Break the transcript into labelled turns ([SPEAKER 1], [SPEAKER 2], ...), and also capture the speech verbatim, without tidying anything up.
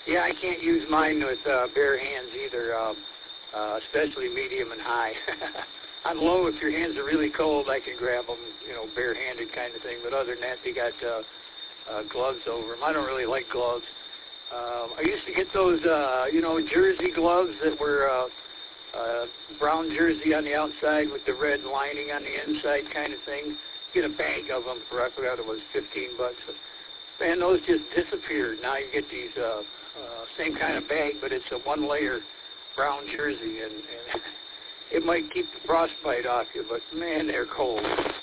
[SPEAKER 1] Yeah, I can't use mine with uh, bare hands either, uh, uh, especially medium and high. On low, if your hands are really cold, I can grab them, you know, barehanded kind of thing. But other than that, they got uh, uh, gloves over them. I don't really like gloves. Um, I used to get those, uh, you know, jersey gloves that were uh, uh, brown jersey on the outside with the red lining on the inside kind of thing. Get a bag of them for, I forgot it was fifteen bucks. Man, those just disappeared. Now you get these uh, uh, same kind of bag, but it's a one-layer brown jersey, and, and it might keep the frostbite off you, but man, they're cold.